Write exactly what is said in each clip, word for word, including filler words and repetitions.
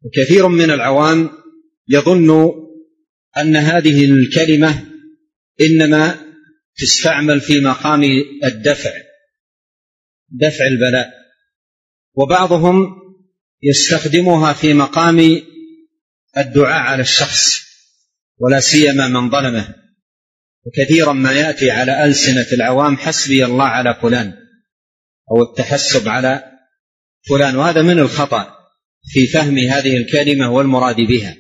وكثير من العوام يظن أن هذه الكلمة إنما تستعمل في مقام الدفع دفع البلاء، وبعضهم يستخدمها في مقام الدعاء على الشخص ولا سيما من ظلمه. وكثيرا ما يأتي على ألسنة العوام حسبي الله على فلان أو التحسب على فلان، وهذا من الخطأ في فهم هذه الكلمة والمراد بها.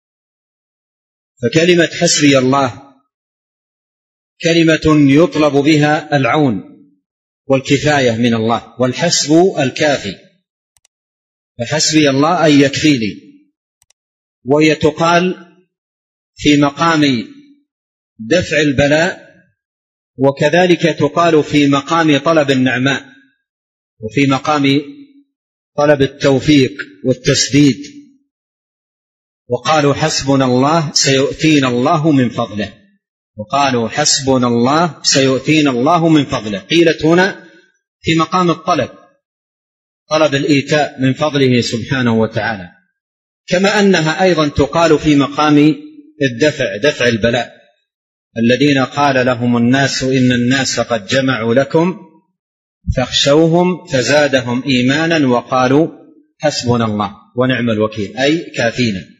فكلمة حسبي الله كلمة يطلب بها العون والكفاية من الله، والحسب الكافي، فحسبي الله أي يكفيني، وهي تقال في مقام دفع البلاء، وكذلك تقال في مقام طلب النعماء، وفي مقام طلب التوفيق والتسديد. وقالوا حسبنا الله سيؤتينا الله من فضله، وقالوا حسبنا الله سيؤتينا الله من فضله، قيلت هنا في مقام الطلب، طلب الإيتاء من فضله سبحانه وتعالى، كما أنها أيضا تقال في مقام الدفع دفع البلاء، الذين قال لهم الناس إن الناس قد جمعوا لكم فاخشوهم فزادهم إيمانا وقالوا حسبنا الله ونعم الوكيل، أي كافينا.